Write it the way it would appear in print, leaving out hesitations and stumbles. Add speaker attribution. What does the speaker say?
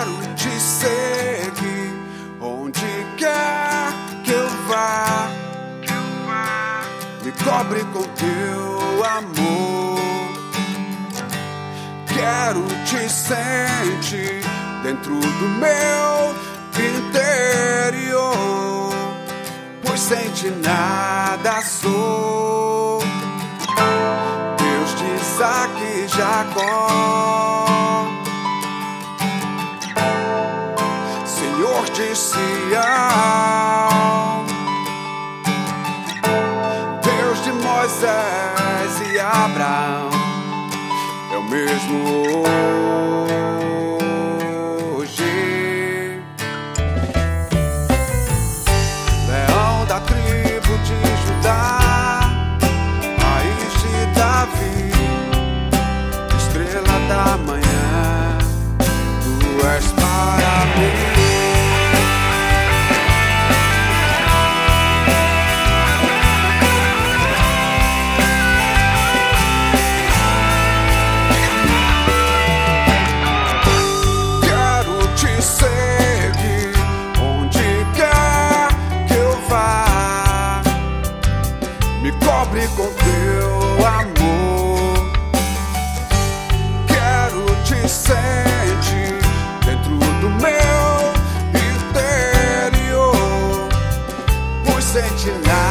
Speaker 1: Quero te seguir onde quer que eu vá. Me cobre com teu amor. Quero te sentir dentro do meu interior, pois sem ti nada sou. Deus de Isaac e Jacó, Senhor de Sião, Deus de Moisés e Abraão, é o mesmo hoje. Leão da tribo de Judá, raiz de Davi, estrela da manhã, tu és para mim. Cobre com teu amor. Quero te sentir dentro do meu interior, pois sem ti nada